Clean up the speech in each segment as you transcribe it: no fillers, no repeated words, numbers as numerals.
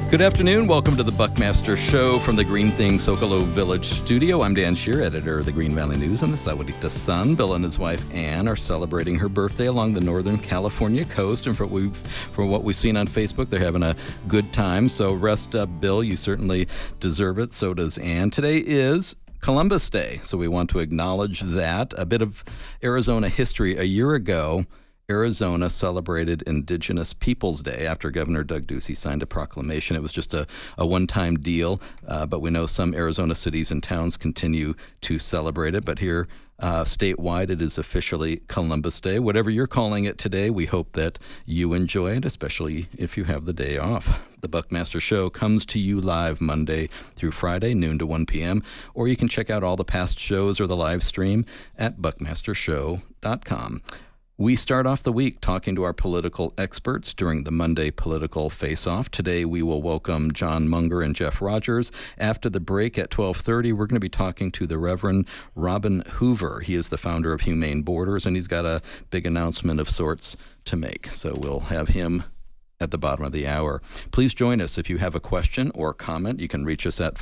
Good afternoon. Welcome to the Buckmaster Show from the Green Thing Socolow Village studio. I'm Dan Shear, editor of the Green Valley News and the Sahuarita Sun. Bill and his wife Ann are celebrating her birthday along the Northern California coast, and from what we've seen on Facebook, they're having a good time. So rest up, Bill. You certainly deserve it. So does Ann. Today is Columbus Day, so we want to acknowledge that. A bit of Arizona history. A year ago, Arizona celebrated Indigenous Peoples Day after Governor Doug Ducey signed a proclamation. It was just a one-time deal, but we know some Arizona cities and towns continue to celebrate it. But here, statewide, it is officially Columbus Day. Whatever you're calling it today, we hope that you enjoy it, especially if you have the day off. The Buckmaster Show comes to you live Monday through Friday, noon to 1 p.m., or you can check out all the past shows or the live stream at buckmastershow.com. We start off the week talking to our political experts during the Monday Political Face-Off. Today we will welcome John Munger and Jeff Rogers. After the break at 12:30, we're going to be talking to the Reverend Robin Hoover. He is the founder of Humane Borders, and he's got a big announcement of sorts to make. So we'll have him at the bottom of the hour. Please join us if you have a question or comment. You can reach us at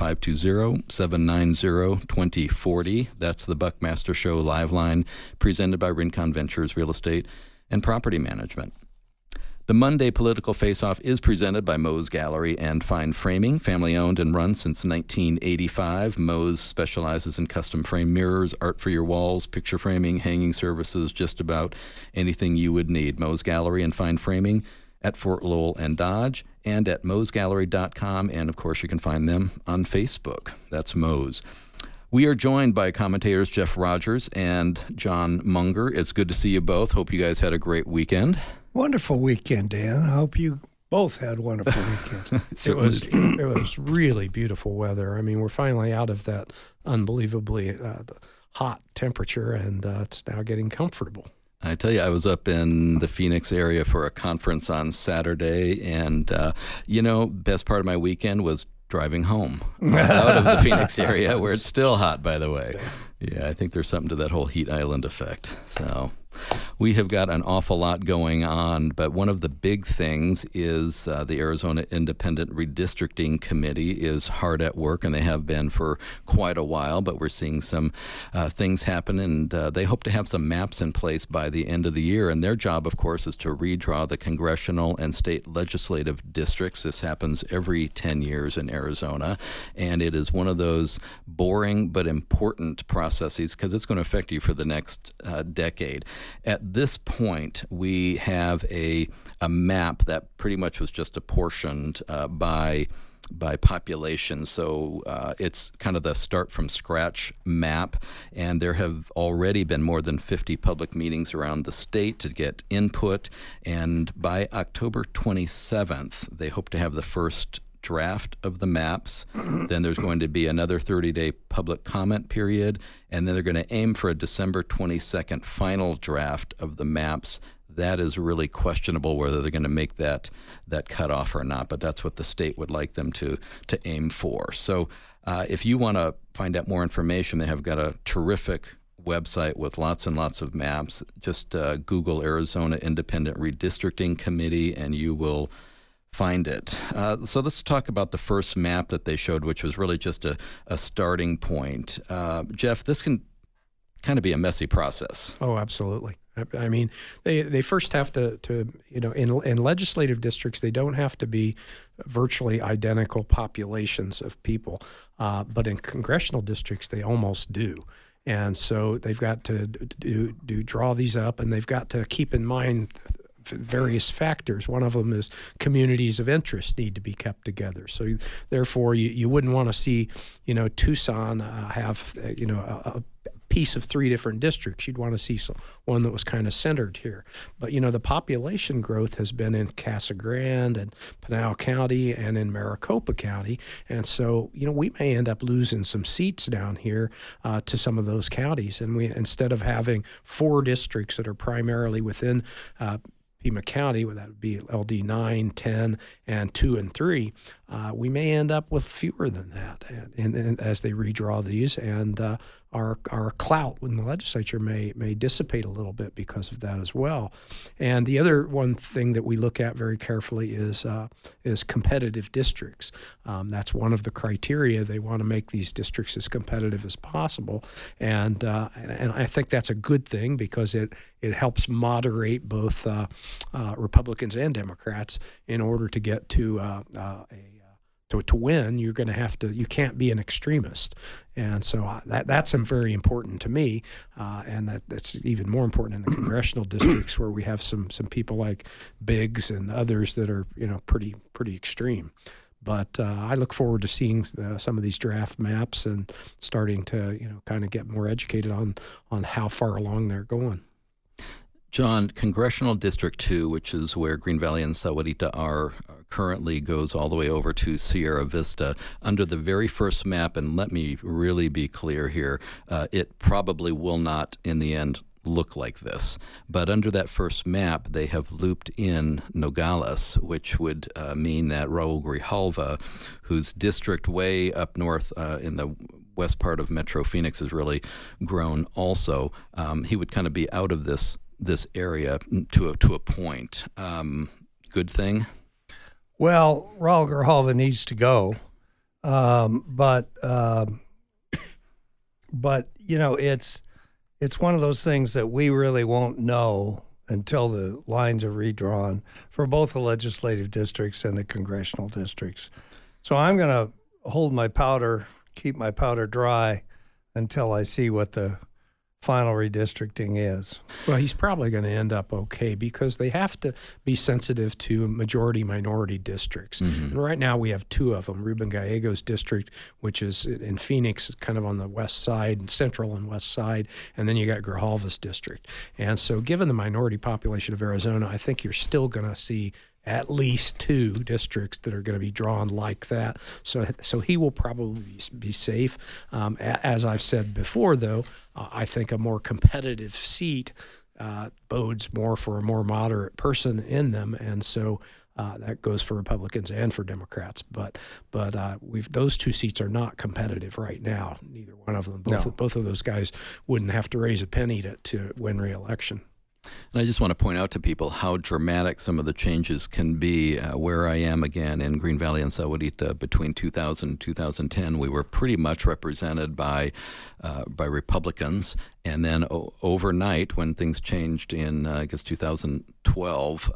520-790-2040. That's the Buckmaster Show live line presented by Rincon Ventures Real Estate and Property Management. The Monday Political Face-Off is presented by Moe's Gallery and Fine Framing, family-owned and run since 1985. Moe's specializes in custom frame mirrors, art for your walls, picture framing, hanging services, just about anything you would need. Moe's Gallery and Fine Framing at Fort Lowell and Dodge, and at moesgallery.com, and of course you can find them on Facebook. That's Moe's. We are joined by commentators Jeff Rogers and John Munger. It's good to see you both. Hope you guys had a great weekend. Wonderful weekend, Dan. I hope you both had a wonderful weekend. It was really beautiful weather. I mean, we're finally out of that unbelievably hot temperature, and it's now getting comfortable. I tell you, I was up in the Phoenix area for a conference on Saturday, and, best part of my weekend was driving home out of the Phoenix area, where it's still hot, by the way. Yeah, I think there's something to that whole heat island effect. So we have got an awful lot going on, but one of the big things is the Arizona Independent Redistricting Committee is hard at work, and they have been for quite a while, but we're seeing some things happen, and they hope to have some maps in place by the end of the year, and their job, of course, is to redraw the congressional and state legislative districts. This happens every 10 years in Arizona, and it is one of those boring but important processes because it's going to affect you for the next decade. At this point, we have a map that pretty much was just apportioned by population. So it's kind of the start from scratch map, and there have already been more than 50 public meetings around the state to get input, and by October 27th, they hope to have the first draft of the maps. Then there's going to be another 30-day public comment period, and then they're going to aim for a December 22nd final draft of the maps. That is really questionable whether they're going to make that cutoff or not, but that's what the state would like them to aim for. So if you want to find out more information, they have got a terrific website with lots and lots of maps. Just Google Arizona Independent Redistricting Committee, and you will find it. So let's talk about the first map that they showed, which was really just a starting point. Jeff, this can kind of be a messy process. Oh, absolutely. I mean, they first have to in legislative districts, they don't have to be virtually identical populations of people, but in congressional districts, they almost do. And so they've got to draw these up, and they've got to keep in mind various factors. One of them is communities of interest need to be kept together. So therefore, you wouldn't want to see, Tucson have, a piece of 3 different districts. You'd want to see one that was kind of centered here. But, the population growth has been in Casa Grande and Pinal County and in Maricopa County. And so, we may end up losing some seats down here to some of those counties. And instead of having 4 districts that are primarily within Pima County, where that would be LD 9, 10, and 2 and 3, we may end up with fewer than that and as they redraw these. And our clout in the legislature may dissipate a little bit because of that as well. And the other one thing that we look at very carefully is competitive districts. That's one of the criteria. They want to make these districts as competitive as possible, and I think that's a good thing because it helps moderate both Republicans and Democrats in order to get to to win. You're going to have to. You can't be an extremist, and so that's very important to me, and that's even more important in the congressional districts where we have some people like Biggs and others that are pretty extreme. But I look forward to seeing some of these draft maps and starting to kind of get more educated on how far along they're going. John, Congressional District 2, which is where Green Valley and Sahuarita are currently, goes all the way over to Sierra Vista. Under the very first map, and let me really be clear here, it probably will not, in the end, look like this. But under that first map, they have looped in Nogales, which would mean that Raul Grijalva, whose district way up north in the west part of Metro Phoenix has really grown also, he would kind of be out of this area to a point. Good thing? Well, Raul Grijalva needs to go, but it's one of those things that we really won't know until the lines are redrawn for both the legislative districts and the congressional districts. So I'm going to keep my powder dry until I see what the final redistricting is. Well, he's probably going to end up okay because they have to be sensitive to majority-minority districts. Mm-hmm. And right now we have two of them, Ruben Gallegos district, which is in Phoenix, kind of on the west side, central and west side, and then you got Grijalva's district. And so given the minority population of Arizona, I think you're still going to see at least two districts that are going to be drawn like that. So he will probably be safe. As I've said before, though, I think a more competitive seat bodes more for a more moderate person in them, and so that goes for Republicans and for Democrats. But those two seats are not competitive right now. Neither one of them. Both of those guys wouldn't have to raise a penny to win re-election. And I just want to point out to people how dramatic some of the changes can be. Where I am again in Green Valley and Sahuarita between 2000 and 2010, we were pretty much represented by Republicans. And then overnight, when things changed in, 2012,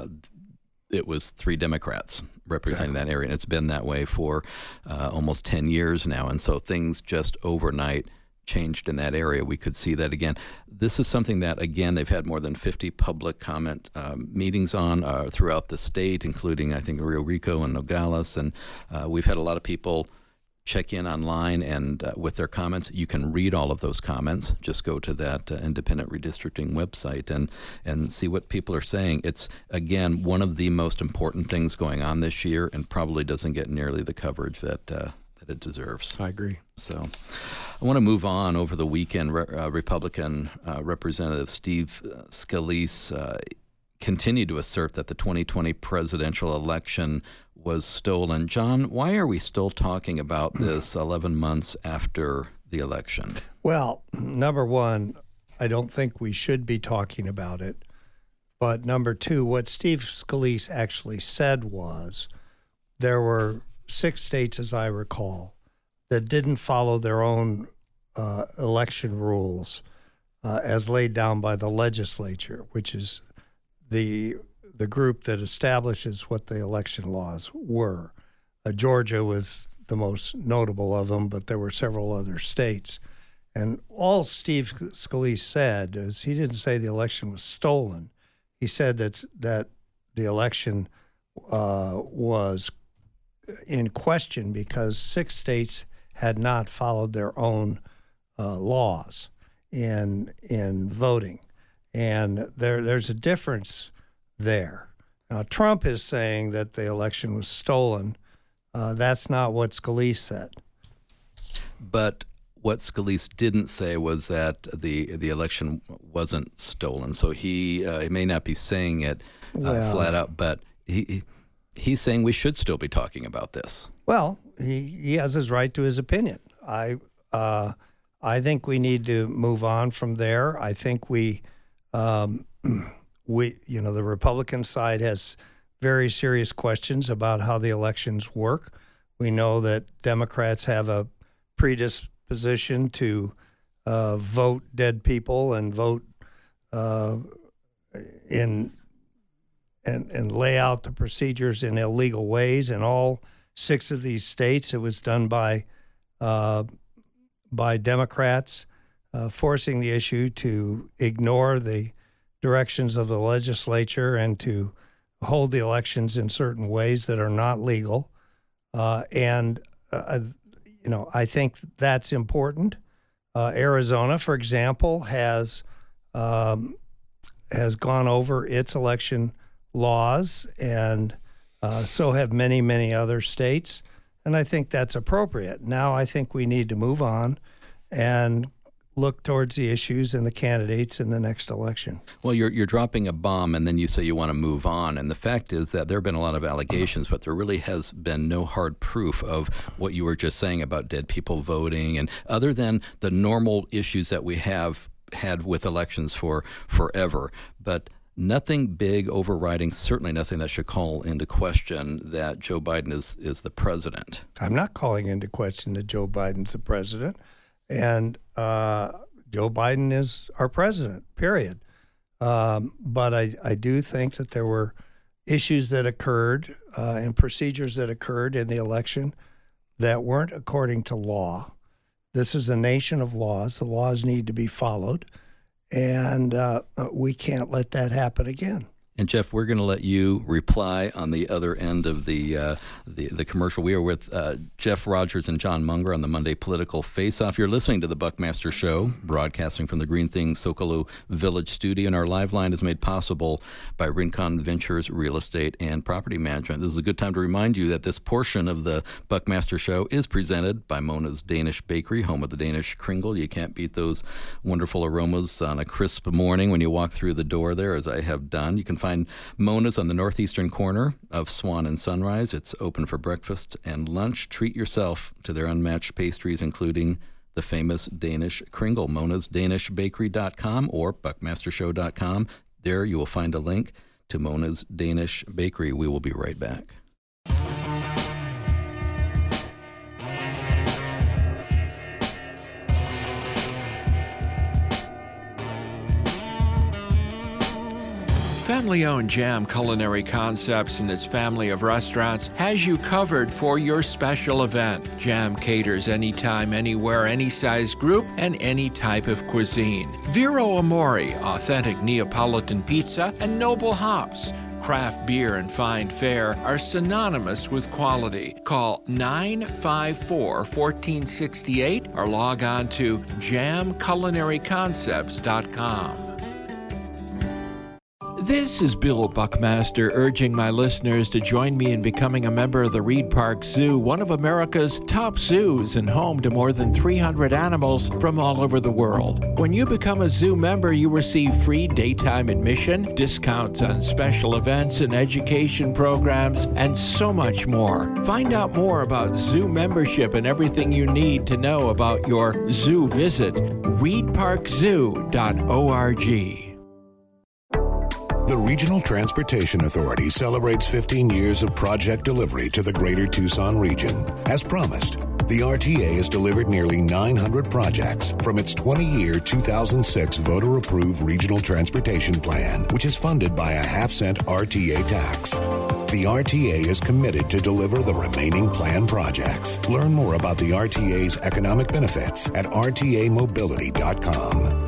it was 3 Democrats representing that area. And it's been that way for almost 10 years now. And so things just overnight changed in that area. We could see that again. This is something that, again, they've had more than 50 public comment meetings on throughout the state, including, I think, Rio Rico and Nogales. And we've had a lot of people check in online and with their comments. You can read all of those comments. Just go to that independent redistricting website and see what people are saying. It's, again, one of the most important things going on this year and probably doesn't get nearly the coverage that it deserves. I agree. So I want to move on. Over the weekend, Republican Representative Steve Scalise continued to assert that the 2020 presidential election was stolen. John, why are we still talking about this 11 months after the election? Well, number one, I don't think we should be talking about it. But number two, what Steve Scalise actually said was there were 6 states, as I recall, that didn't follow their own election rules as laid down by the legislature, which is the group that establishes what the election laws were. Georgia was the most notable of them, but there were several other states. And all Steve Scalise said is he didn't say the election was stolen. He said that the election was in question because 6 states had not followed their own laws in voting, and there's a difference there. Now, Trump is saying that the election was stolen. That's not what Scalise said. But what Scalise didn't say was that the election wasn't stolen. So he may not be saying it flat out, but he's saying we should still be talking about this. Well, he has his right to his opinion. I I think we need to move on from there. I think the Republican side has very serious questions about how the elections work. We know that Democrats have a predisposition to vote dead people and vote and lay out the procedures in illegal ways. In all 6 of these states, it was done by Democrats, forcing the issue to ignore the directions of the legislature and to hold the elections in certain ways that are not legal. I think that's important. Arizona, for example, has gone over its election laws, and so have many, many other states. And I think that's appropriate. Now I think we need to move on and look towards the issues and the candidates in the next election. Well, you're dropping a bomb, and then you say you want to move on. And the fact is that there have been a lot of allegations, but there really has been no hard proof of what you were just saying about dead people voting, and other than the normal issues that we have had with elections for forever. But nothing big overriding, certainly nothing that should call into question that Joe Biden is the president. I'm not calling into question that Joe Biden's the president. And Joe Biden is our president, period. But I do think that there were issues that occurred and procedures that occurred in the election that weren't according to law. This is a nation of laws. The laws need to be followed. And we can't let that happen again. And Jeff, we're going to let you reply on the other end of the commercial. We are with Jeff Rogers and John Munger on the Monday Political Face-Off. You're listening to the Buckmaster Show, broadcasting from the Green Things Socolow Village studio. And our live line is made possible by Rincon Ventures Real Estate and Property Management. This is a good time to remind you that this portion of the Buckmaster Show is presented by Mona's Danish Bakery, home of the Danish Kringle. You can't beat those wonderful aromas on a crisp morning when you walk through the door there, as I have done. You can find Mona's on the northeastern corner of Swan and Sunrise. It's open for breakfast and lunch. Treat yourself to their unmatched pastries, including the famous Danish Kringle. monasdanishbakery.com or buckmastershow.com. There you will find a link to Mona's Danish Bakery. We will be right back. Family-owned Jam Culinary Concepts and its family of restaurants has you covered for your special event. Jam caters anytime, anywhere, any size group, and any type of cuisine. Vero Amore, authentic Neapolitan pizza, and Noble Hops. Craft beer and fine fare are synonymous with quality. Call 954-1468 or log on to jamculinaryconcepts.com. This is Bill Buckmaster urging my listeners to join me in becoming a member of the Reed Park Zoo, one of America's top zoos and home to more than 300 animals from all over the world. When you become a zoo member, you receive free daytime admission, discounts on special events and education programs, and so much more. Find out more about zoo membership and everything you need to know about your zoo visit. reedparkzoo.org. The Regional Transportation Authority celebrates 15 years of project delivery to the greater Tucson region. As promised, the RTA has delivered nearly 900 projects from its 20-year 2006 voter-approved Regional Transportation Plan, which is funded by a half-cent RTA tax. The RTA is committed to deliver the remaining planned projects. Learn more about the RTA's economic benefits at rtamobility.com.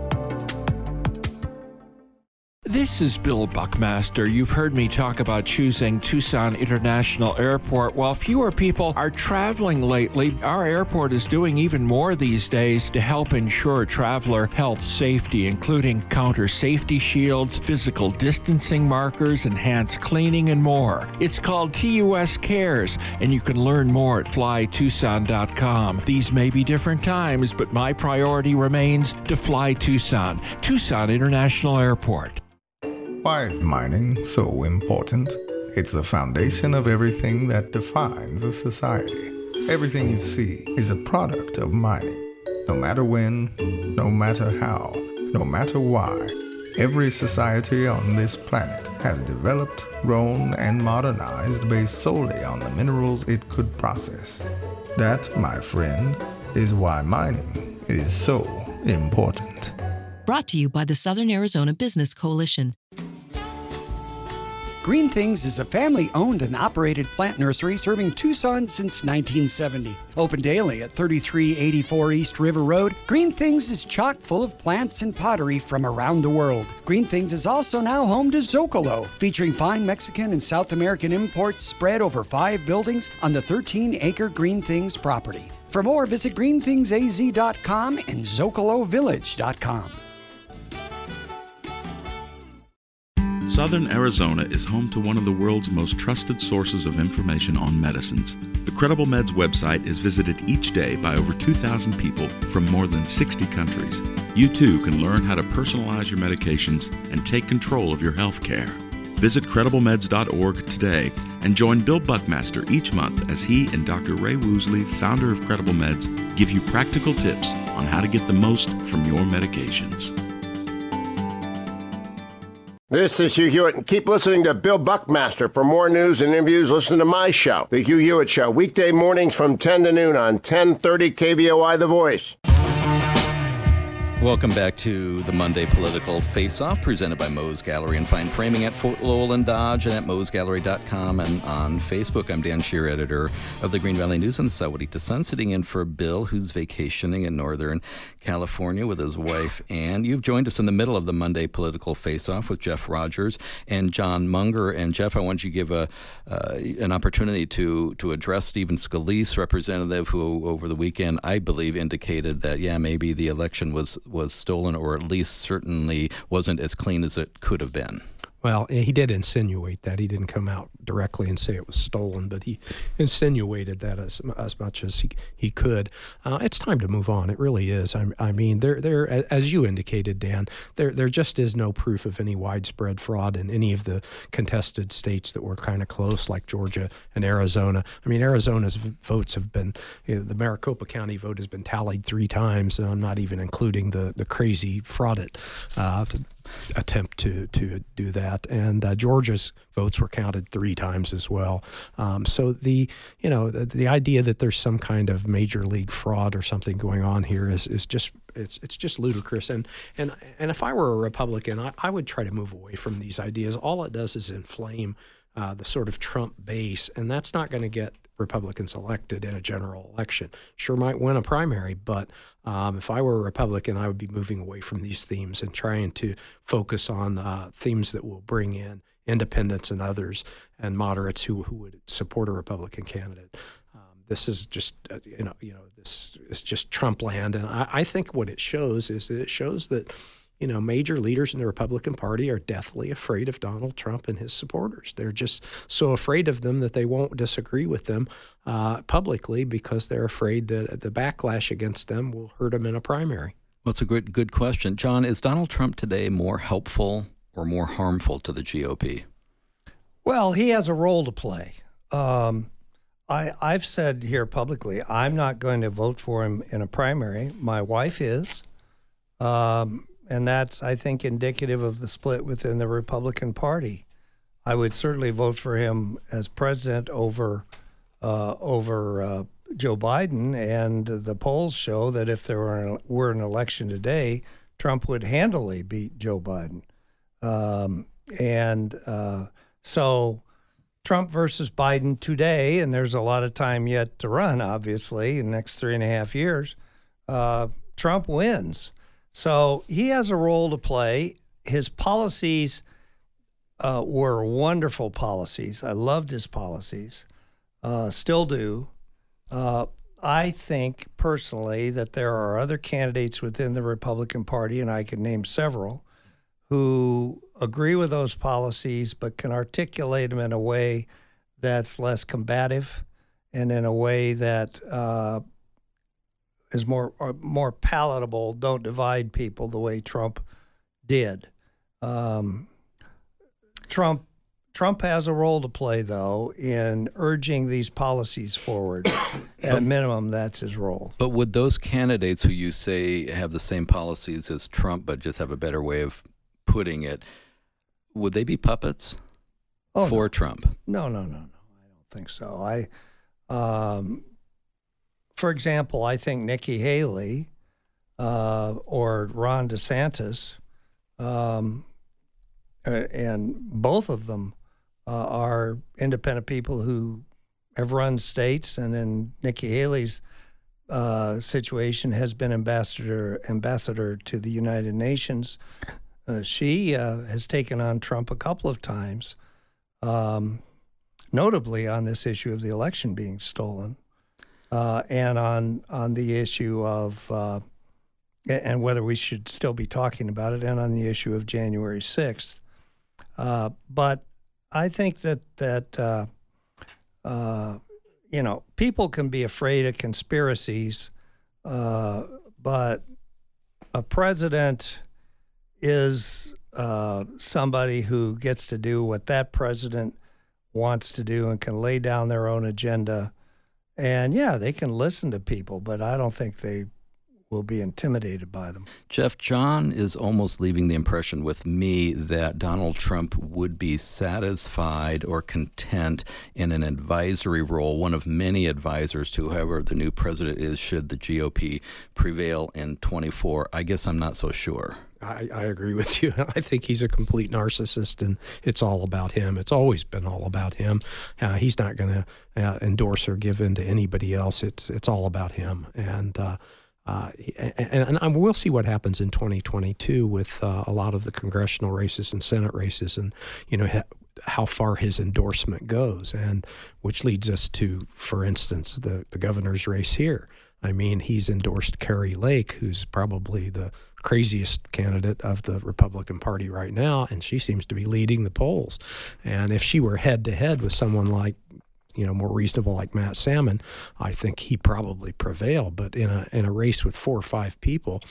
This is Bill Buckmaster. You've heard me talk about choosing Tucson International Airport. While fewer people are traveling lately, our airport is doing even more these days to help ensure traveler health safety, including counter safety shields, physical distancing markers, enhanced cleaning, and more. It's called TUS Cares, and you can learn more at flytucson.com. These may be different times, but my priority remains to fly Tucson. Tucson International Airport. Why is mining so important? It's the foundation of everything that defines a society. Everything you see is a product of mining. No matter when, no matter how, no matter why, every society on this planet has developed, grown, and modernized based solely on the minerals it could process. That, my friend, is why mining is so important. Brought to you by the Southern Arizona Business Coalition. Green Things is a family-owned and operated plant nursery serving Tucson since 1970. Open daily at 3384 East River Road, Green Things is chock full of plants and pottery from around the world. Green Things is also now home to Zocalo, featuring fine Mexican and South American imports spread over 5 buildings on the 13-acre Green Things property. For more, visit greenthingsaz.com and zocalovillage.com. Southern Arizona is home to one of the world's most trusted sources of information on medicines. The Credible Meds website is visited each day by over 2,000 people from more than 60 countries. You too can learn how to personalize your medications and take control of your health care. Visit CredibleMeds.org today and join Bill Buckmaster each month as he and Dr. Ray Woosley, founder of Credible Meds, give you practical tips on how to get the most from your medications. This is Hugh Hewitt, and keep listening to Bill Buckmaster. For more news and interviews, listen to my show, The Hugh Hewitt Show, weekday mornings from 10 to noon on 1030 KVOI The Voice. Welcome back to the Monday Political Face-Off, presented by Moe's Gallery and Fine Framing at Fort Lowell and Dodge, and at moesgallery.com and on Facebook. I'm Dan Shear, editor of the Green Valley News and the Sahuarita Sun, sitting in for Bill, who's vacationing in Northern California with his wife Ann. You've joined us in the middle of the Monday Political Face-Off with Jeff Rogers and John Munger. And Jeff, I want you to give an opportunity to address Stephen Scalise, representative, who over the weekend, I believe, indicated that, maybe the election was stolen, or at least certainly wasn't as clean as it could have been. Well, he did insinuate that. He didn't come out directly and say it was stolen, but he insinuated that as much as he could. It's time to move on. It really is. I mean, there, as you indicated, Dan, there just is no proof of any widespread fraud in any of the contested states that were kind of close, like Georgia and Arizona. I mean, Arizona's votes have been, the Maricopa County vote has been tallied 3 times, and I'm not even including the crazy fraud attempt to do that. And Georgia's votes were counted 3 times as well. So the idea that there's some kind of major league fraud or something going on here is just it's just ludicrous. And if I were a Republican, I would try to move away from these ideas. All it does is inflame the sort of Trump base, and that's not going to get Republicans elected in a general election. Sure might win a primary, but if I were a Republican, I would be moving away from these themes and trying to focus on themes that will bring in independents and others and moderates who would support a Republican candidate. This is just this is just Trump land, and I think what it shows is that it shows that major leaders in the Republican Party are deathly afraid of Donald Trump and his supporters. They're just so afraid of them that they won't disagree with them publicly because they're afraid that the backlash against them will hurt them in a primary. Well, it's a good question. John, is Donald Trump today more helpful or more harmful to the GOP? Well, he has a role to play. I've said here publicly, I'm not going to vote for him in a primary. My wife is. And that's, I think, indicative of the split within the Republican Party. I would certainly vote for him as president over Joe Biden, and the polls show that if there were an election today, Trump would handily beat Joe Biden. So Trump versus Biden today, and there's a lot of time yet to run, obviously, in the next 3.5 years, Trump wins. So he has a role to play. His policies were wonderful policies. I loved his policies, still do. I think personally that there are other candidates within the Republican Party, and I can name several, who agree with those policies but can articulate them in a way that's less combative and in a way that is more palatable, don't divide people the way Trump did. Trump Trump has a role to play, though, in urging these policies forward. At minimum, that's his role. But would those candidates who you say have the same policies as Trump but just have a better way of putting it, would they be puppets for Trump? No. I don't think so. For example, I think Nikki Haley or Ron DeSantis, and both of them are independent people who have run states, and in Nikki Haley's situation has been ambassador to the United Nations. She has taken on Trump a couple of times, notably on this issue of the election being stolen, and on the issue of and whether we should still be talking about it, and on the issue of January 6th. But I think that people can be afraid of conspiracies, but a president is somebody who gets to do what that president wants to do and can lay down their own agenda. And, yeah, they can listen to people, but I don't think they will be intimidated by them. Jeff, John is almost leaving the impression with me that Donald Trump would be satisfied or content in an advisory role, one of many advisors to whoever the new president is, should the GOP prevail in 24. I guess I'm not so sure. I agree with you. I think he's a complete narcissist, and it's all about him. It's always been all about him. He's not going to endorse or give in to anybody else. It's all about him. And we'll see what happens in 2022 with a lot of the congressional races and Senate races, and how far his endorsement goes, and which leads us to, for instance, the governor's race here. I mean, he's endorsed Kari Lake, who's probably the craziest candidate of the Republican Party right now, and she seems to be leading the polls. And if she were head-to-head with someone like, more reasonable like Matt Salmon, I think he'd probably prevail. But in a race with 4 or 5 people,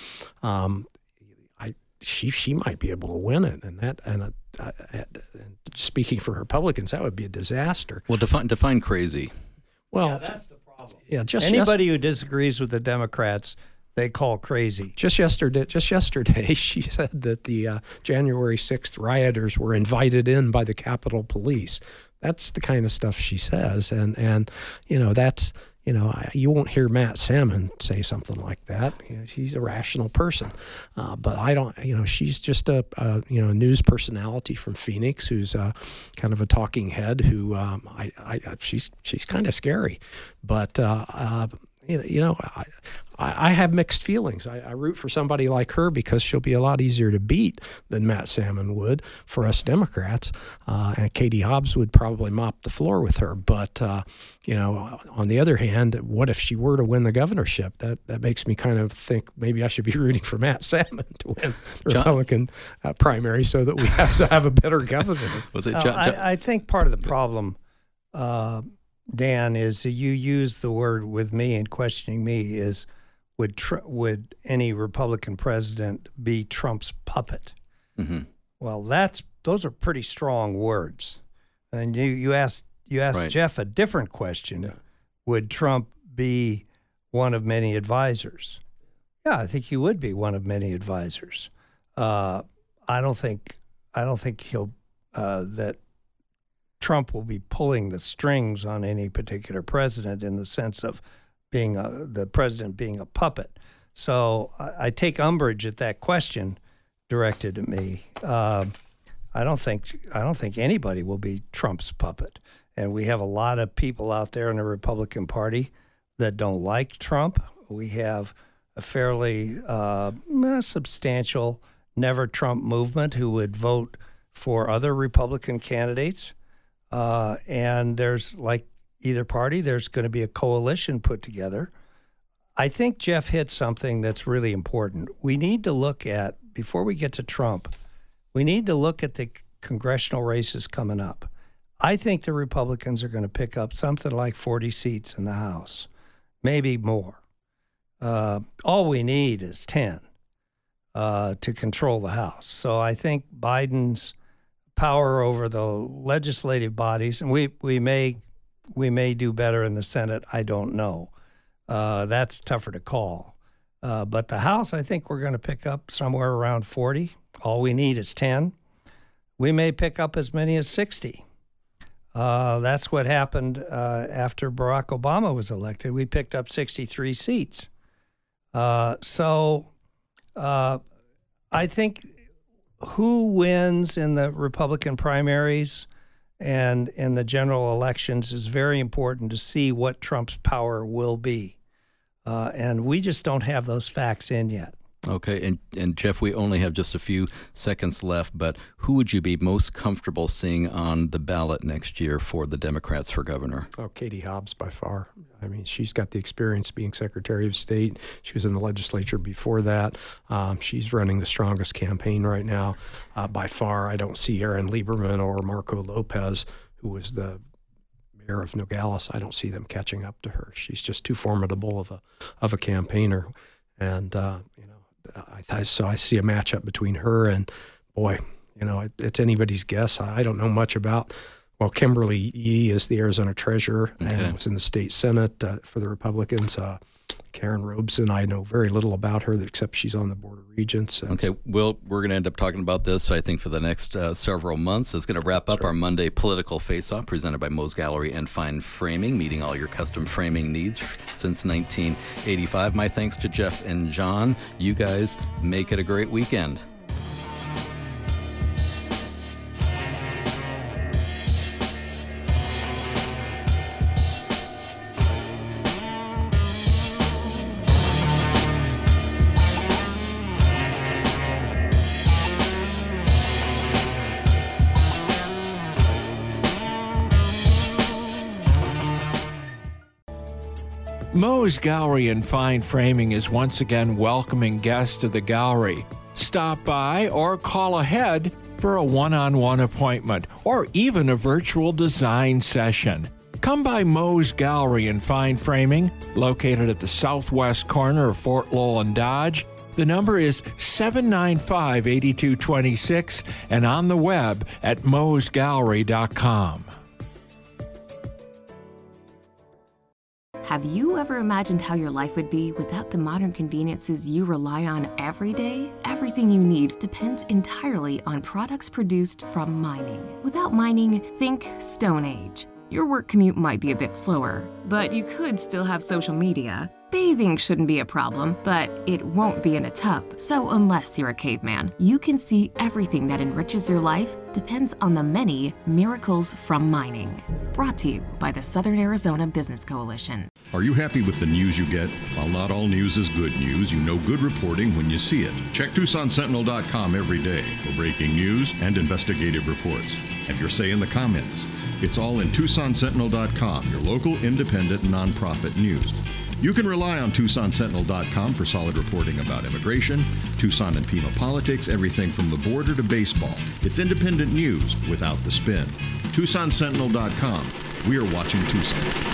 she might be able to win it. And speaking for Republicans, that would be a disaster. Well, define crazy. Well, that's the problem. Yeah, anybody who disagrees with the Democrats, they call crazy. Just yesterday, she said that the January 6th rioters were invited in by the Capitol Police. That's the kind of stuff she says, and that's you won't hear Matt Salmon say something like that. He's a rational person, but I don't. She's just a news personality from Phoenix who's kind of a talking head. Who she's kind of scary, but I have mixed feelings. I root for somebody like her because she'll be a lot easier to beat than Matt Salmon would for us Democrats. And Katie Hobbs would probably mop the floor with her. But, on the other hand, what if she were to win the governorship? That makes me kind of think maybe I should be rooting for Matt Salmon to win the Republican primary so that we have a better governor. I think part of the problem, Dan, is that you use the word with me and questioning me is, would any Republican president be Trump's puppet? Mm-hmm. Well, those are pretty strong words. And you asked right. Jeff a different question. Yeah. Would Trump be one of many advisors? Yeah, I think he would be one of many advisors. I don't think he'll that Trump will be pulling the strings on any particular president in the sense of being the president being a puppet. So I take umbrage at that question directed at me. I don't think anybody will be Trump's puppet. And we have a lot of people out there in the Republican Party that don't like Trump. We have a fairly substantial Never Trump movement who would vote for other Republican candidates. And there's, like either party, there's going to be a coalition put together. I think Jeff hit something that's really important. We need to look at, before we get to Trump, we need to look at the congressional races coming up. I think the Republicans are going to pick up something like 40 seats in the House, maybe more. All we need is 10 to control the House. So I think Biden's power over the legislative bodies, and we may do better in the Senate. I don't know. That's tougher to call. But the House, I think we're going to pick up somewhere around 40. All we need is 10. We may pick up as many as 60. That's what happened after Barack Obama was elected. We picked up 63 seats. So I think who wins in the Republican primaries and in the general elections is very important to see what Trump's power will be. And we just don't have those facts in yet. Okay, and Jeff, we only have just a few seconds left, but who would you be most comfortable seeing on the ballot next year for the Democrats for governor? Oh, Katie Hobbs by far. I mean, she's got the experience being Secretary of State. She was in the legislature before that. She's running the strongest campaign right now. By far, I don't see Aaron Lieberman or Marco Lopez, who was the mayor of Nogales. I don't see them catching up to her. She's just too formidable of a campaigner. And, so I see a matchup between her and, boy, it's anybody's guess. I don't know much about. Well, Kimberly Yee is the Arizona treasurer and was in the state Senate for the Republicans. Karen Robeson, I know very little about her except she's on the Board of Regents. Okay, well, we're going to end up talking about this, I think, for the next several months. It's going to wrap up our Monday Political Face-Off presented by Moe's Gallery and Fine Framing, meeting all your custom framing needs since 1985. My thanks to Jeff and John. You guys make it a great weekend. Moe's Gallery and Fine Framing is once again welcoming guests to the gallery. Stop by or call ahead for a one-on-one appointment or even a virtual design session. Come by Moe's Gallery and Fine Framing, located at the southwest corner of Fort Lowell and Dodge. The number is 795-8226 and on the web at moesgallery.com. Have you ever imagined how your life would be without the modern conveniences you rely on every day? Everything you need depends entirely on products produced from mining. Without mining, think Stone Age. Your work commute might be a bit slower, but you could still have social media. Bathing shouldn't be a problem, but it won't be in a tub. So unless you're a caveman, you can see everything that enriches your life depends on the many miracles from mining. Brought to you by the Southern Arizona Business Coalition. Are you happy with the news you get? While not all news is good news, you know good reporting when you see it. Check TucsonSentinel.com every day for breaking news and investigative reports. Have your say in the comments. It's all in TucsonSentinel.com, your local independent nonprofit news. You can rely on TucsonSentinel.com for solid reporting about immigration, Tucson and Pima politics, everything from the border to baseball. It's independent news without the spin. TucsonSentinel.com. We are watching Tucson.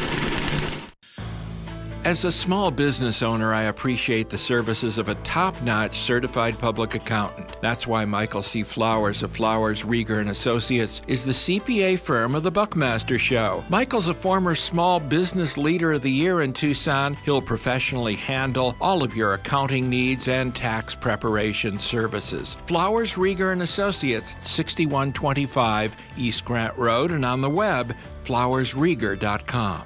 As a small business owner, I appreciate the services of a top-notch certified public accountant. That's why Michael C. Flowers of Flowers, Rieger & Associates is the CPA firm of the Buckmaster Show. Michael's a former Small Business Leader of the Year in Tucson. He'll professionally handle all of your accounting needs and tax preparation services. Flowers, Rieger & Associates, 6125 East Grant Road, and on the web, flowersrieger.com.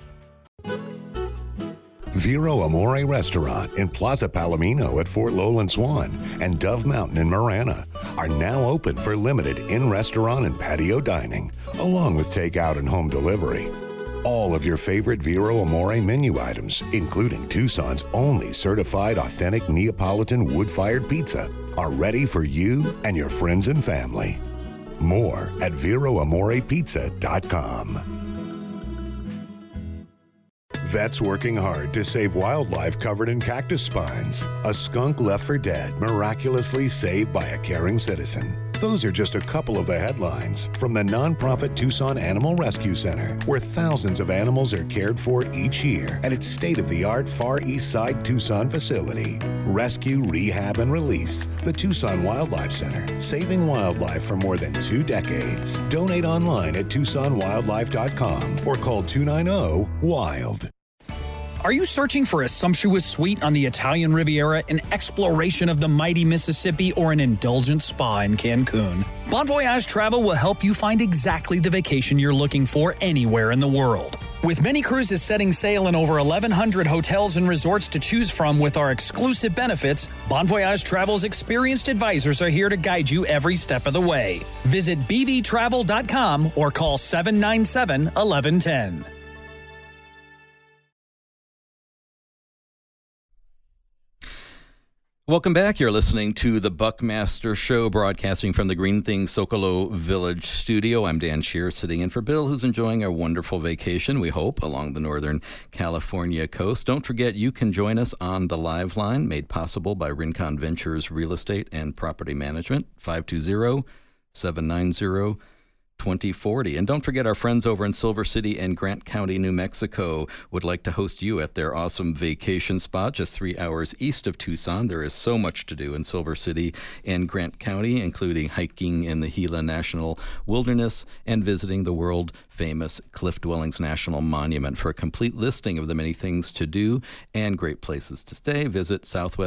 Vero Amore Restaurant in Plaza Palomino at Fort Lowell and Swan and Dove Mountain in Marana are now open for limited in-restaurant and patio dining, along with takeout and home delivery. All of your favorite Vero Amore menu items, including Tucson's only certified authentic Neapolitan wood-fired pizza, are ready for you and your friends and family. More at VeroAmorePizza.com. Vets working hard to save wildlife covered in cactus spines. A skunk left for dead, miraculously saved by a caring citizen. Those are just a couple of the headlines from the nonprofit Tucson Animal Rescue Center, where thousands of animals are cared for each year at its state-of-the-art Far East Side Tucson facility. Rescue, rehab, and release. The Tucson Wildlife Center, saving wildlife for more than 2 decades. Donate online at TucsonWildlife.com or call 290-WILD. Are you searching for a sumptuous suite on the Italian Riviera, an exploration of the mighty Mississippi, or an indulgent spa in Cancun? Bon Voyage Travel will help you find exactly the vacation you're looking for anywhere in the world. With many cruises setting sail in over 1,100 hotels and resorts to choose from with our exclusive benefits, Bon Voyage Travel's experienced advisors are here to guide you every step of the way. Visit bvtravel.com or call 797-1110. Welcome back. You're listening to the Buckmaster Show, broadcasting from the Green Things Socolo Village studio. I'm Dan Shear, sitting in for Bill, who's enjoying a wonderful vacation, we hope, along the Northern California coast. Don't forget, you can join us on the live line, made possible by Rincon Ventures Real Estate and Property Management, 520-790-2040. And don't forget, our friends over in Silver City and Grant County, New Mexico would like to host you at their awesome vacation spot just 3 hours east of Tucson. There is so much to do in Silver City and Grant County, including hiking in the Gila National Wilderness and visiting the world-famous Cliff Dwellings National Monument. For a complete listing of the many things to do and great places to stay, visit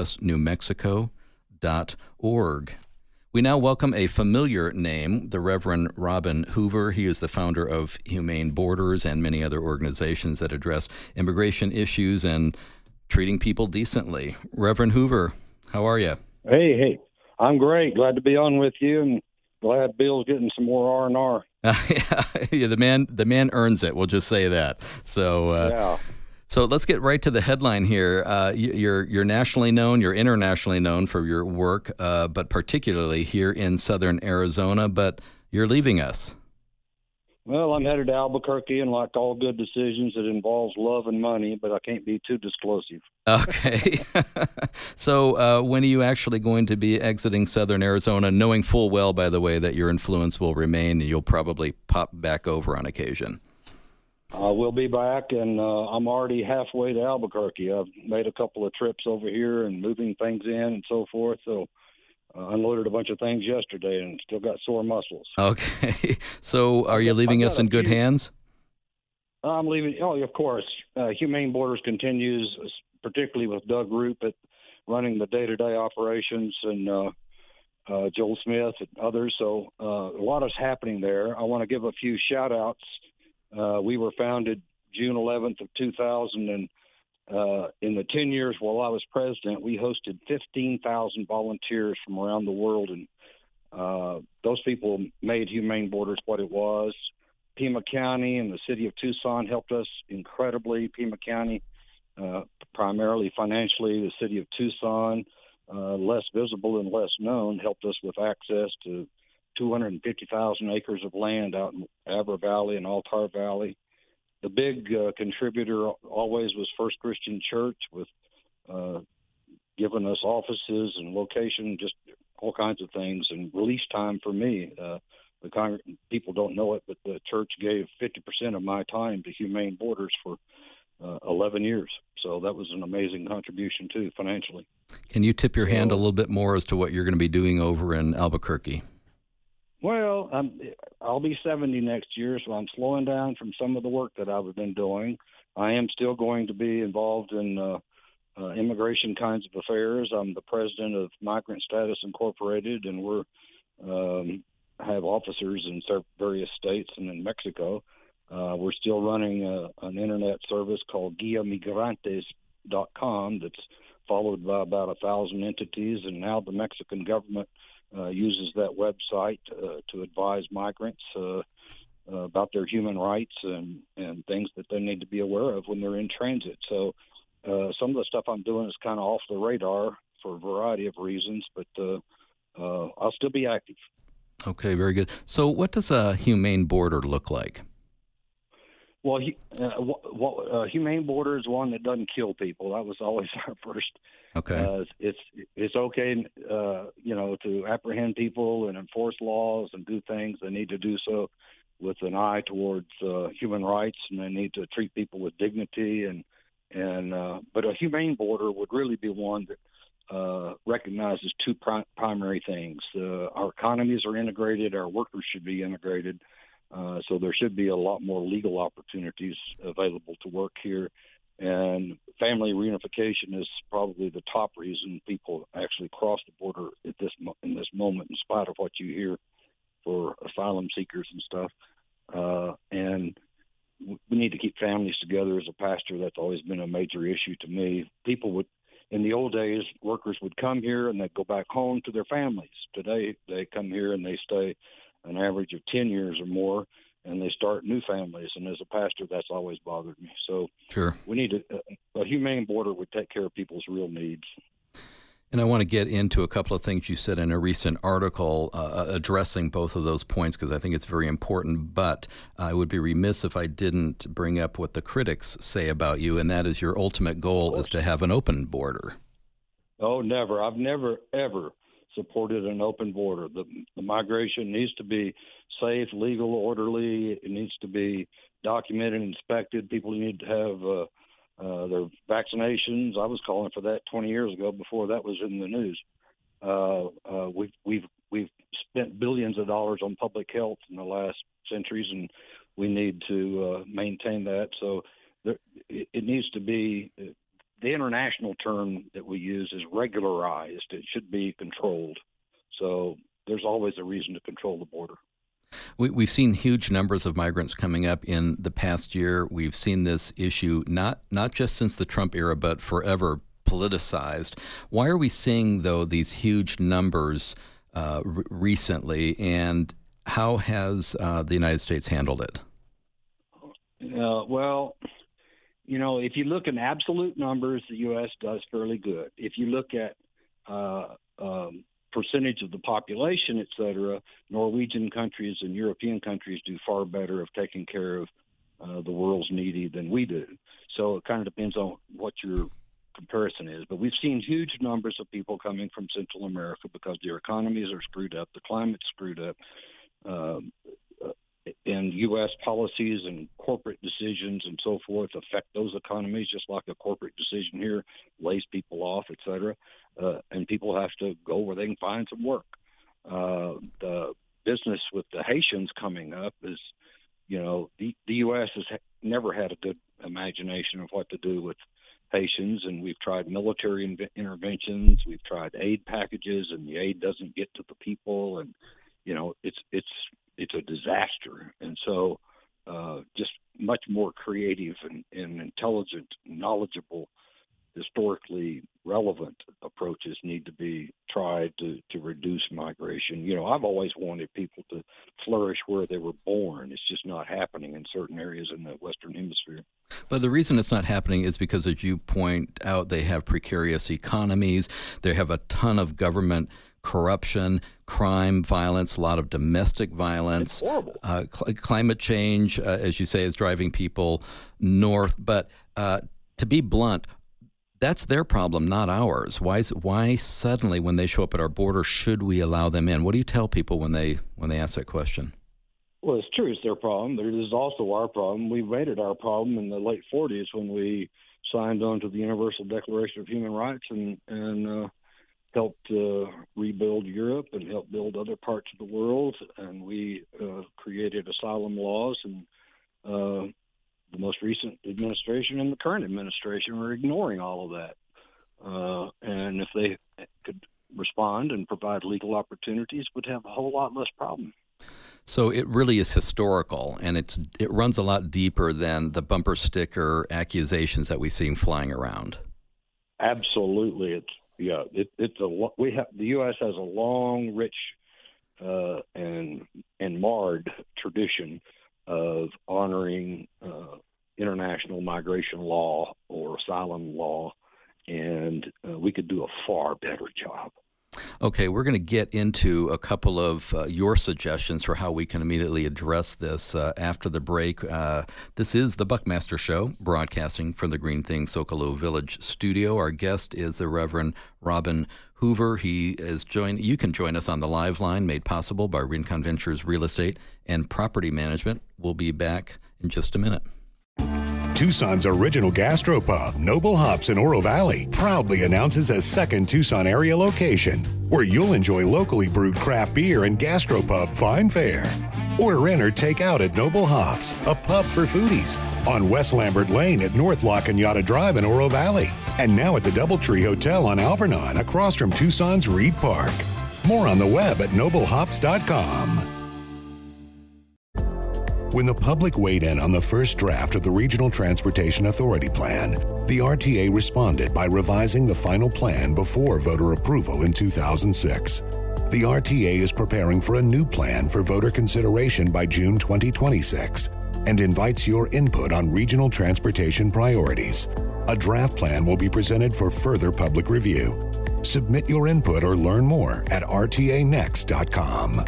southwestnewmexico.org. We now welcome a familiar name, the Reverend Robin Hoover. He is the founder of Humane Borders and many other organizations that address immigration issues and treating people decently. Reverend Hoover, how are you? Hey, I'm great. Glad to be on with you, and glad Bill's getting some more R&R. Yeah, the man earns it. We'll just say that. So, yeah. So let's get right to the headline here. You're nationally known, you're internationally known for your work, but particularly here in southern Arizona, but you're leaving us. Well, I'm headed to Albuquerque, and like all good decisions, it involves love and money, but I can't be too disclosive. Okay. So when are you actually going to be exiting southern Arizona, knowing full well, by the way, that your influence will remain and you'll probably pop back over on occasion? We'll be back, and I'm already halfway to Albuquerque. I've made a couple of trips over here and moving things in and so forth. So unloaded a bunch of things yesterday and still got sore muscles. Okay. So are you leaving us in good hands? I'm leaving. Oh, of course. Humane Borders continues, particularly with Doug Roop at running the day-to-day operations and Joel Smith and others. So a lot is happening there. I want to give a few shout-outs. We were founded June 11th of 2000, and in the 10 years while I was president, we hosted 15,000 volunteers from around the world, and those people made Humane Borders what it was. Pima County and the city of Tucson helped us incredibly. Pima County, primarily financially, the city of Tucson, less visible and less known, helped us with access to 250,000 acres of land out in Abra Valley and Altar Valley. The big contributor always was First Christian Church, with giving us offices and location, just all kinds of things, and release time for me. People don't know it, but the church gave 50% of my time to Humane Borders for 11 years. So that was an amazing contribution, too, financially. Can you tip your hand a little bit more as to what you're going to be doing over in Albuquerque? Well, I'll be 70 next year, so I'm slowing down from some of the work that I've been doing. I am still going to be involved in immigration kinds of affairs. I'm the president of Migrant Status Incorporated, and we're have officers in various states and in Mexico. We're still running an internet service called GuiaMigrantes.com that's followed by about 1,000 entities, and now the Mexican government uses that website to advise migrants about their human rights and things that they need to be aware of when they're in transit. So some of the stuff I'm doing is kind of off the radar for a variety of reasons, but I'll still be active. Okay, very good. So what does a humane border look like? Well, Humane Border is one that doesn't kill people. That was always our first. Okay. It's okay, to apprehend people and enforce laws and do things. They need to do so with an eye towards human rights, and they need to treat people with dignity. But a humane border would really be one that recognizes two primary things. Our economies are integrated. Our workers should be integrated. So there should be a lot more legal opportunities available to work here. And family reunification is probably the top reason people actually cross the border in this moment, in spite of what you hear for asylum seekers and stuff. And we need to keep families together. As a pastor, that's always been a major issue to me. In the old days, workers would come here and they'd go back home to their families. Today, they come here and they stay an average of 10 years or more, and they start new families. And as a pastor, that's always bothered me. So sure, we need a humane border would take care of people's real needs. And I want to get into a couple of things you said in a recent article addressing both of those points, because I think it's very important. But I would be remiss if I didn't bring up what the critics say about you, and that is your ultimate goal is to have an open border. Oh, never. I've never, ever supported an open border. The migration needs to be safe, legal, orderly. It needs to be documented, inspected. People need to have their vaccinations. I was calling for that 20 years ago before that was in the news. We've spent billions of dollars on public health in the last centuries, and we need to maintain that. So it needs to be. The international term that we use is regularized. It should be controlled. So there's always a reason to control the border. We've seen huge numbers of migrants coming up in the past year. We've seen this issue not just since the Trump era, but forever politicized. Why are we seeing, though, these huge numbers recently, and how has the United States handled it? Well, if you look in absolute numbers, the U.S. does fairly good. If you look at percentage of the population, et cetera, Norwegian countries and European countries do far better of taking care of the world's needy than we do. So it kind of depends on what your comparison is. But we've seen huge numbers of people coming from Central America because their economies are screwed up, the climate's screwed up, and U.S. policies and corporate decisions and so forth affect those economies, just like a corporate decision here lays people off, et cetera. And people have to go where they can find some work. The business with the Haitians coming up is, the U.S. has never had a good imagination of what to do with Haitians, and we've tried military interventions, we've tried aid packages, and the aid doesn't get to the people, and it's a disaster. And so just much more creative and intelligent, knowledgeable, historically relevant approaches need to be tried to reduce migration. I've always wanted people to flourish where they were born. It's just not happening in certain areas in the Western Hemisphere. But the reason it's not happening is because, as you point out, they have precarious economies. They have a ton of government corruption, crime, violence, a lot of domestic violence. It's horrible. Climate change, as you say, is driving people north. But to be blunt, that's their problem, not ours. Why suddenly, when they show up at our border, should we allow them in? What do you tell people when they ask that question? Well, it's true. It's their problem. It is also our problem. We made it our problem in the late 40s when we signed on to the Universal Declaration of Human Rights and helped rebuild Europe and helped build other parts of the world. And we created asylum laws, and the most recent administration and the current administration are ignoring all of that. And if they could respond and provide legal opportunities, would have a whole lot less problem. So it really is historical, and it runs a lot deeper than the bumper sticker accusations that we see flying around. Absolutely, the U.S. has a long, rich, and marred tradition of honoring international migration law or asylum law, and we could do a far better job. Okay, we're going to get into a couple of your suggestions for how we can immediately address this after the break. This is the Buckmaster Show, broadcasting from the Green Things Socolow Village studio. Our guest is the Reverend Robin Hoover. He is You can join us on the live line made possible by Rincon Ventures Real Estate and Property Management. We'll be back in just a minute. Tucson's original gastropub, Noble Hops in Oro Valley, proudly announces a second Tucson area location where you'll enjoy locally brewed craft beer and gastropub fine fare. Order in or take out at Noble Hops, a pub for foodies, on West Lambert Lane at North La Cañada Drive in Oro Valley, and now at the Doubletree Hotel on Alvernon across from Tucson's Reed Park. More on the web at noblehops.com. When the public weighed in on the first draft of the Regional Transportation Authority Plan, the RTA responded by revising the final plan before voter approval in 2006. The RTA is preparing for a new plan for voter consideration by June 2026 and invites your input on regional transportation priorities. A draft plan will be presented for further public review. Submit your input or learn more at rtanext.com.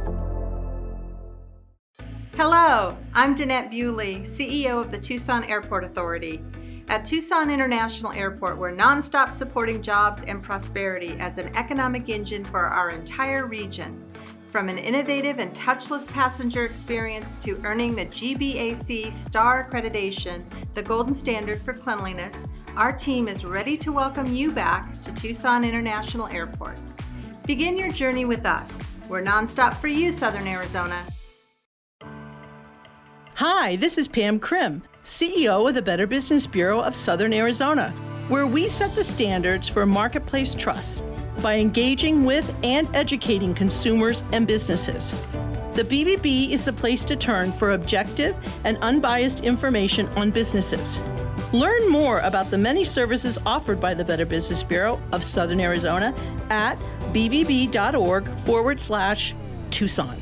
Hello, I'm Danette Bewley, CEO of the Tucson Airport Authority. At Tucson International Airport, we're nonstop supporting jobs and prosperity as an economic engine for our entire region. From an innovative and touchless passenger experience to earning the GBAC Star Accreditation, the golden standard for cleanliness, our team is ready to welcome you back to Tucson International Airport. Begin your journey with us. We're nonstop for you, Southern Arizona. Hi, this is Pam Krim, CEO of the Better Business Bureau of Southern Arizona, where we set the standards for marketplace trust by engaging with and educating consumers and businesses. The BBB is the place to turn for objective and unbiased information on businesses. Learn more about the many services offered by the Better Business Bureau of Southern Arizona at bbb.org/Tucson.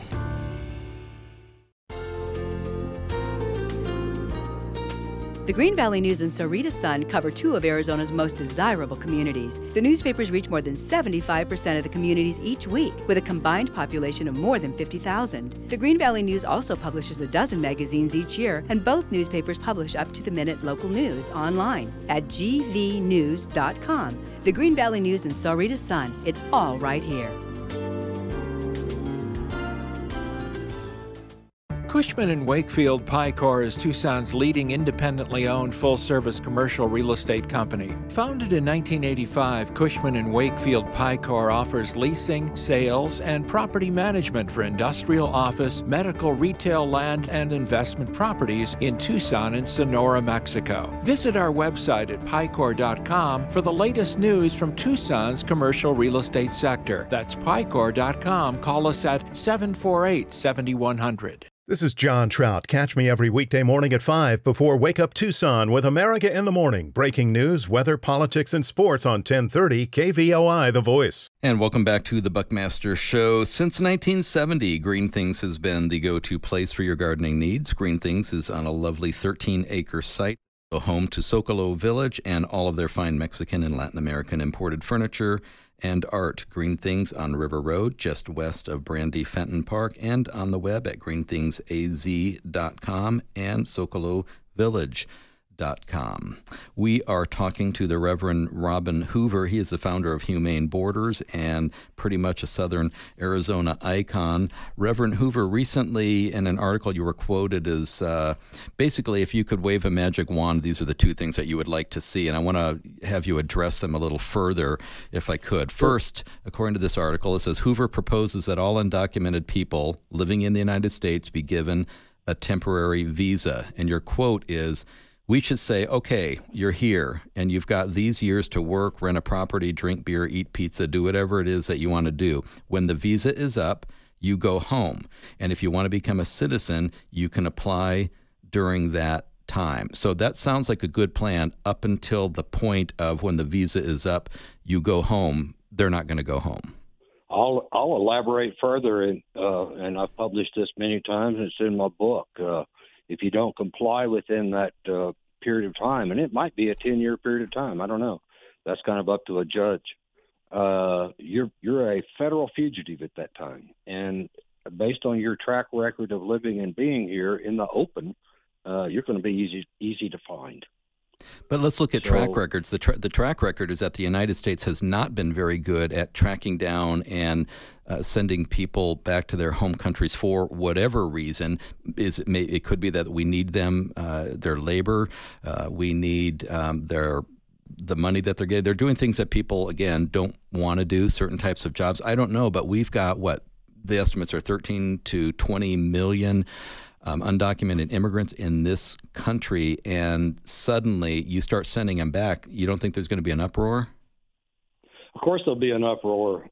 The Green Valley News and Sahuarita Sun cover two of Arizona's most desirable communities. The newspapers reach more than 75% of the communities each week, with a combined population of more than 50,000. The Green Valley News also publishes a dozen magazines each year, and both newspapers publish up-to-the-minute local news online at gvnews.com. The Green Valley News and Sahuarita Sun, it's all right here. Cushman & Wakefield Picor is Tucson's leading independently owned full-service commercial real estate company. Founded in 1985, Cushman & Wakefield Picor offers leasing, sales, and property management for industrial, office, medical, retail, land, and investment properties in Tucson and Sonora, Mexico. Visit our website at picor.com for the latest news from Tucson's commercial real estate sector. That's picor.com. Call us at 748-7100. This is John Trout. Catch me every weekday morning at 5 before Wake Up Tucson with America in the Morning. Breaking news, weather, politics, and sports on 1030 KVOI The Voice. And welcome back to the Buckmaster Show. Since 1970, Green Things has been the go-to place for your gardening needs. Green Things is on a lovely 13-acre site, home to Socolow Village and all of their fine Mexican and Latin American imported furniture and art. Green Things on River Road, just west of Brandy Fenton Park, and on the web at greenthingsaz.com and socolowvillage.com. We are talking to the Reverend Robin Hoover. He is the founder of Humane Borders and pretty much a Southern Arizona icon. Reverend Hoover, recently in an article you were quoted as basically, if you could wave a magic wand, these are the two things that you would like to see. And I want to have you address them a little further, if I could. First, according to this article, it says Hoover proposes that all undocumented people living in the United States be given a temporary visa. And your quote is, "We should say, okay, you're here and you've got these years to work, rent a property, drink beer, eat pizza, do whatever it is that you want to do. When the visa is up, you go home. And if you want to become a citizen, you can apply during that time." So that sounds like a good plan up until the point of when the visa is up, you go home. They're not going to go home. I'll elaborate further, and I've published this many times, and it's in my book. If you don't comply within that period of time, and it might be a 10-year period of time, I don't know. That's kind of up to a judge. you're a federal fugitive at that time. And based on your track record of living and being here in the open, you're going to be easy to find. But let's look at track records. The track record is that the United States has not been very good at tracking down and sending people back to their home countries for whatever reason. It could be that we need them, their labor, we need the money that they're getting. They're doing things that people, again, don't want to do, certain types of jobs. I don't know, but we've got the estimates are 13 to 20 million undocumented immigrants in this country, and suddenly you start sending them back. You don't think there's going to be an uproar? Of course there'll be an uproar,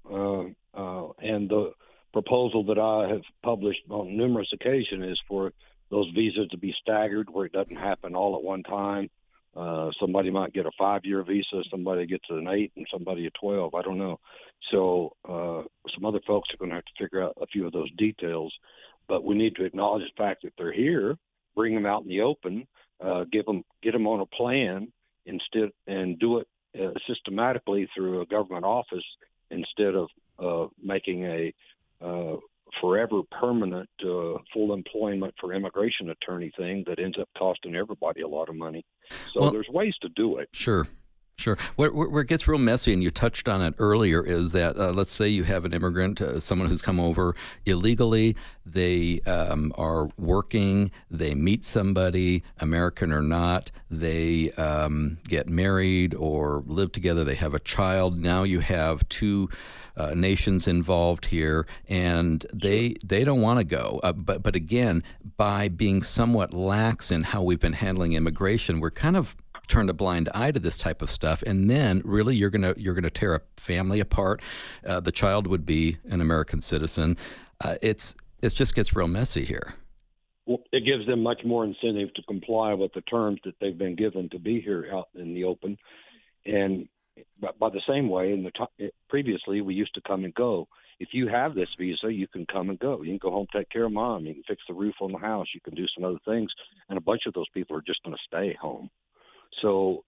and the proposal that I have published on numerous occasions is for those visas to be staggered, where it doesn't happen all at one time. Somebody might get a 5-year visa, somebody gets an 8, and somebody a 12. I don't know. So some other folks are going to have to figure out a few of those details. But we need to acknowledge the fact that they're here, bring them out in the open, get them on a plan instead, and do it systematically through a government office instead of making a forever permanent full employment for immigration attorney thing that ends up costing everybody a lot of money. So there's ways to do it. Sure. Where it gets real messy, and you touched on it earlier, is that let's say you have an immigrant, someone who's come over illegally. They are working. They meet somebody, American or not. They get married or live together. They have a child. Now you have two nations involved here, and they don't want to go. But again, by being somewhat lax in how we've been handling immigration, we're kind of turned a blind eye to this type of stuff, and then really you're gonna tear a family apart. The child would be an American citizen. It just gets real messy here. Well, it gives them much more incentive to comply with the terms that they've been given to be here out in the open. And by the same way, previously we used to come and go. If you have this visa, you can come and go. You can go home, take care of mom. You can fix the roof on the house. You can do some other things, and a bunch of those people are just going to stay home. So,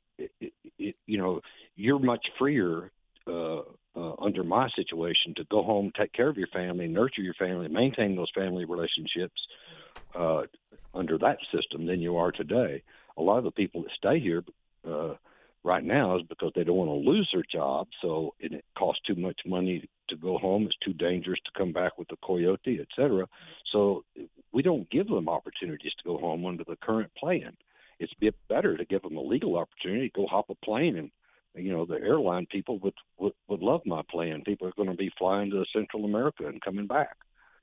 you're much freer under my situation to go home, take care of your family, nurture your family, maintain those family relationships under that system than you are today. A lot of the people that stay here right now is because they don't want to lose their job, so it costs too much money to go home. It's too dangerous to come back with the coyote, et cetera. So we don't give them opportunities to go home under the current plan. It's a bit better to give them a legal opportunity to go hop a plane, and the airline people would love my plan. People are going to be flying to Central America and coming back,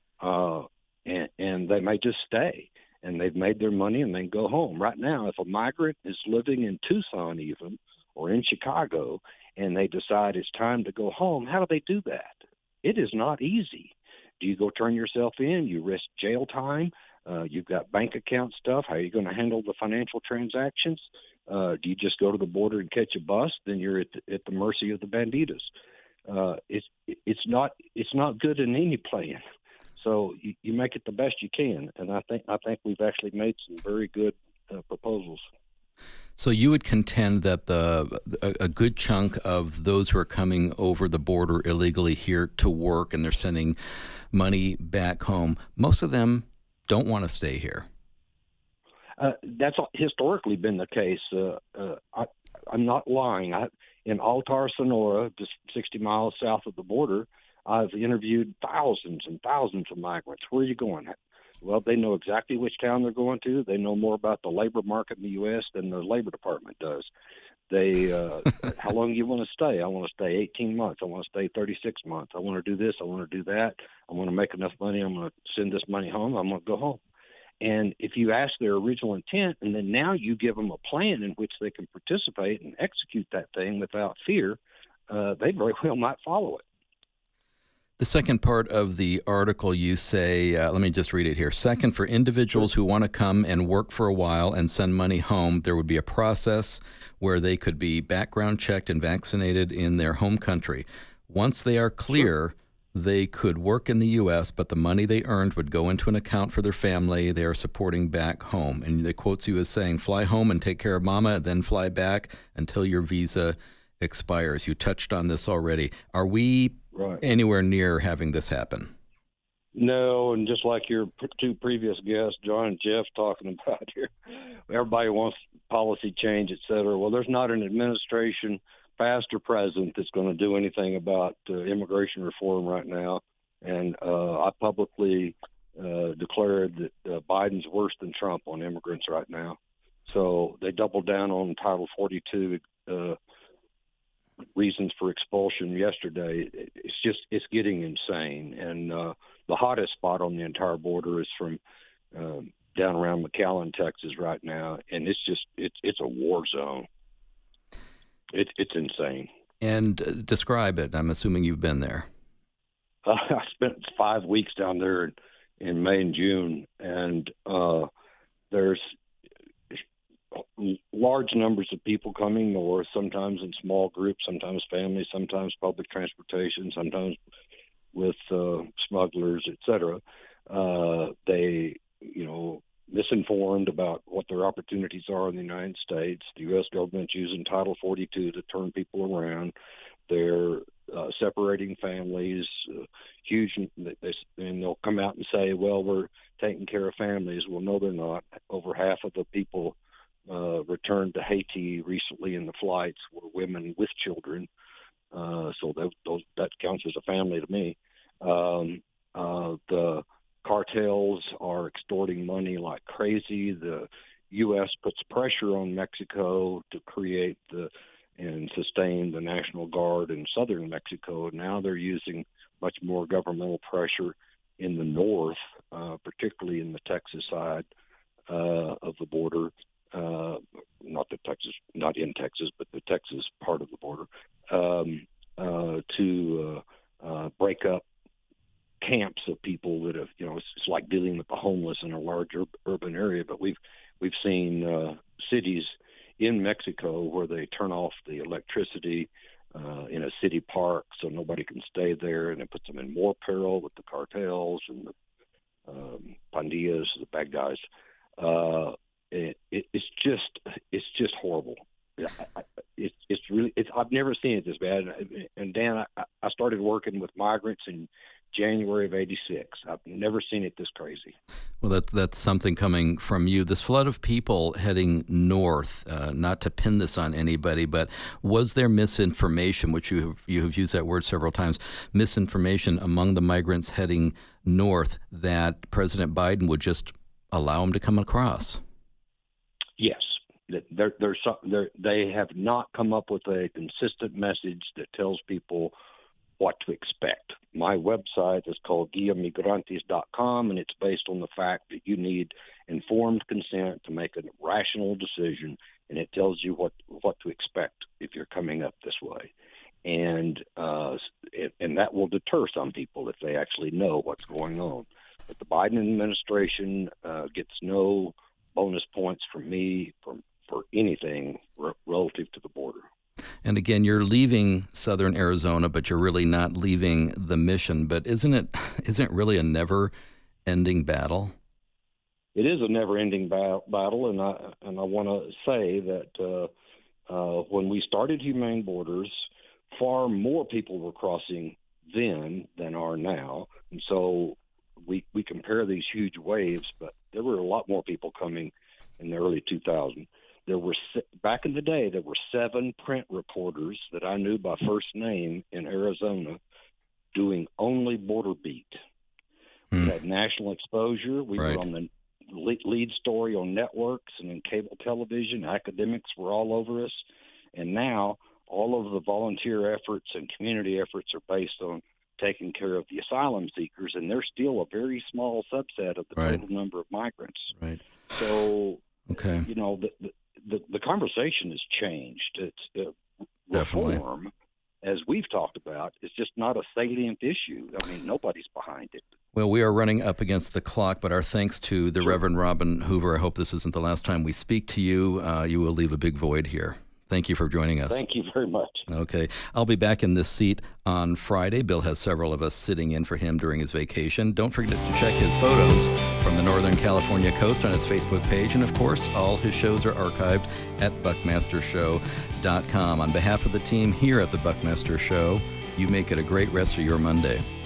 and they may just stay, and they've made their money and then go home. Right now, if a migrant is living in Tucson even or in Chicago and they decide it's time to go home, how do they do that? It is not easy. Do you go turn yourself in? You risk jail time. You've got bank account stuff. How are you going to handle the financial transactions? Do you just go to the border and catch a bus? Then you're at the mercy of the banditos. It's not good in any plan. So you make it the best you can, and I think we've actually made some very good proposals. So you would contend that a good chunk of those who are coming over the border illegally here to work, and they're sending money back home, most of them don't want to stay here. That's historically been the case. I'm not lying. In Altar, Sonora, just 60 miles south of the border, I've interviewed thousands and thousands of migrants. Where are you going? Well, they know exactly which town they're going to. They know more about the labor market in the U.S. than the Labor Department does. They, how long do you want to stay? I want to stay 18 months. I want to stay 36 months. I want to do this. I want to do that. I want to make enough money. I'm going to send this money home. I'm going to go home. And if you ask their original intent, and then now you give them a plan in which they can participate and execute that thing without fear, they very well might follow it. The second part of the article, you say, let me just read it here. Second, for individuals who want to come and work for a while and send money home, there would be a process where they could be background checked and vaccinated in their home country. Once they are clear, they could work in the U.S., but the money they earned would go into an account for their family they are supporting back home. And it quotes you as saying, fly home and take care of mama, then fly back until your visa expires. You touched on this already. Are we anywhere near having this happen? No, and just like your two previous guests, John and Jeff, talking about here, everybody wants policy change, et cetera. Well, there's not an administration, past or present, that's going to do anything about immigration reform right now. And I publicly declared that Biden's worse than Trump on immigrants right now. So they doubled down on Title 42 reasons for expulsion yesterday. It's getting insane. And the hottest spot on the entire border is from down around McAllen, Texas right now. And it's a war zone. It's insane. And describe it. I'm assuming you've been there. I spent 5 weeks down there in May and June, and there's large numbers of people coming north, sometimes in small groups, sometimes families, sometimes public transportation, sometimes with smugglers, et cetera. They, misinformed about what their opportunities are in the United States. The U.S. government's using Title 42 to turn people around. They're separating families, huge, and they'll come out and say, well, we're taking care of families. Well, no, they're not. Over half of the people returned to Haiti recently in the flights were women with children. So that counts as a family to me. The cartels are extorting money like crazy. The U.S. puts pressure on Mexico to create and sustain the National Guard in southern Mexico. Now they're using much more governmental pressure in the north, particularly in the Texas side of the border. Not in Texas, but the Texas part of the border, to break up camps of people that have, it's like dealing with the homeless in a large urban area. But we've seen cities in Mexico where they turn off the electricity in a city park so nobody can stay there, and it puts them in more peril with the cartels and the pandillas, the bad guys. It's just horrible. It's really. I've never seen it this bad. And Dan, I started working with migrants in January of '86. I've never seen it this crazy. Well, that's something coming from you. This flood of people heading north. Not to pin this on anybody, but was there misinformation, which you have used that word several times, misinformation among the migrants heading north that President Biden would just allow them to come across? Yes. They have not come up with a consistent message that tells people what to expect. My website is called guiamigrantes.com, and it's based on the fact that you need informed consent to make a rational decision, and it tells you what to expect if you're coming up this way. And that will deter some people if they actually know what's going on. But the Biden administration gets no bonus points from me for anything relative to the border. And again, you're leaving southern Arizona, but you're really not leaving the mission. But isn't it really a never-ending battle? It is a never-ending battle, and I want to say that when we started Humane Borders, far more people were crossing then than are now, and so we compare these huge waves, but there were a lot more people coming in the early 2000s. Back in the day, there were 7 print reporters that I knew by first name in Arizona doing only border beat. We had national exposure. We were on the lead story on networks and in cable television. Academics were all over us. And now all of the volunteer efforts and community efforts are based on taking care of the asylum seekers, and they're still a very small subset of the total number of migrants. Right. So, okay. The conversation has changed. It's definitely reform, as we've talked about, is just not a salient issue. I mean, nobody's behind it. Well, we are running up against the clock, but our thanks to the Reverend Robin Hoover. I hope this isn't the last time we speak to you. You will leave a big void here. Thank you for joining us. Thank you very much. Okay. I'll be back in this seat on Friday. Bill has several of us sitting in for him during his vacation. Don't forget to check his photos from the Northern California coast on his Facebook page. And, of course, all his shows are archived at buckmastershow.com. On behalf of the team here at the Buckmaster Show, you make it a great rest of your Monday.